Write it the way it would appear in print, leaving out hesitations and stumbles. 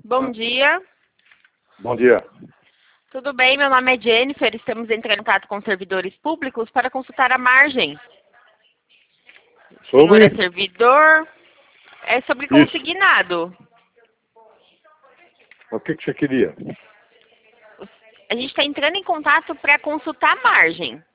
Bom dia. Bom dia. Tudo bem? Meu nome é Jennifer. Estamos entrando em contato com servidores públicos para consultar a margem. O senhor é servidor? É sobre consignado. O que você queria? A gente está entrando em contato para consultar a margem.